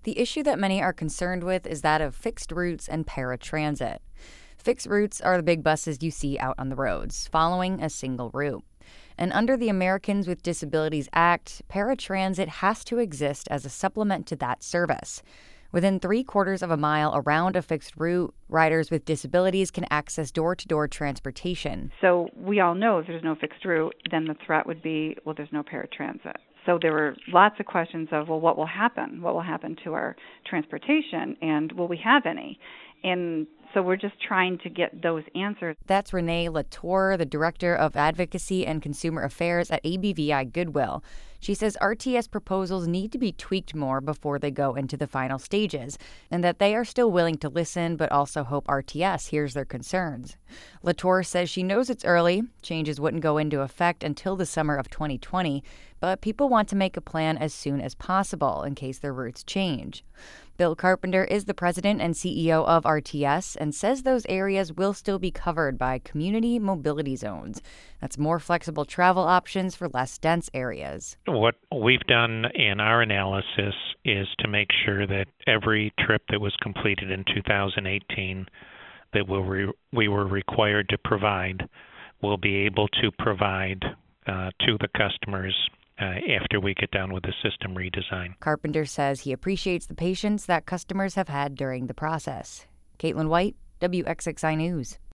The issue that many are concerned with is that of fixed routes and paratransit. Fixed routes are the big buses you see out on the roads, following a single route. And under the Americans with Disabilities Act, paratransit has to exist as a supplement to that service. Within 3/4 of a mile around a fixed route, riders with disabilities can access door-to-door transportation. So we all know if there's no fixed route, then the threat would be, well, there's no paratransit. So there were lots of questions of, well, what will happen? What will happen to our transportation? And will we have any? And so we're just trying to get those answers. That's Renee Latour, the Director of Advocacy and Consumer Affairs at ABVI Goodwill. She says RTS proposals need to be tweaked more before they go into the final stages, and that they are still willing to listen but also hope RTS hears their concerns. Latour says she knows it's early. Changes wouldn't go into effect until the summer of 2020, but people want to make a plan as soon as possible in case their routes change. Bill Carpenter is the president and CEO of RTS and says those areas will still be covered by community mobility zones. That's more flexible travel options for less dense areas. What we've done in our analysis is to make sure that every trip that was completed in 2018 that we were required to provide, we'll be able to provide to the customers after we get done with the system redesign. Carpenter says he appreciates the patience that customers have had during the process. Caitlin White, WXXI News.